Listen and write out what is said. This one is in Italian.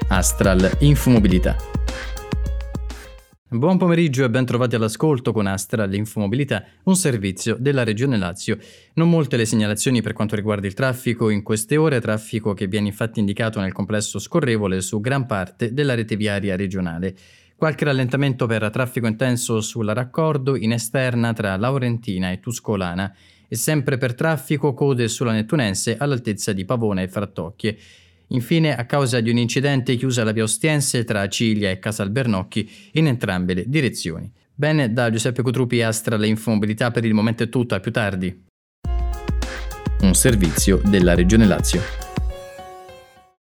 Astral Infomobilità. Buon pomeriggio e ben trovati all'ascolto con Astral Infomobilità, un servizio della Regione Lazio. Non molte le segnalazioni per quanto riguarda il traffico in queste ore, traffico che viene infatti indicato nel complesso scorrevole su gran parte della rete viaria regionale. Qualche rallentamento per traffico intenso sulla raccordo in esterna tra Laurentina e Tuscolana e sempre per traffico code sulla Nettunense all'altezza di Pavona e Frattocchie. Infine, a causa di un incidente chiusa la via Ostiense tra Ciglia e Casalbernocchi in entrambe le direzioni. Bene, da Giuseppe Cutrupi Astral Infomobilità per il momento è tutto, a più tardi. Un servizio della Regione Lazio.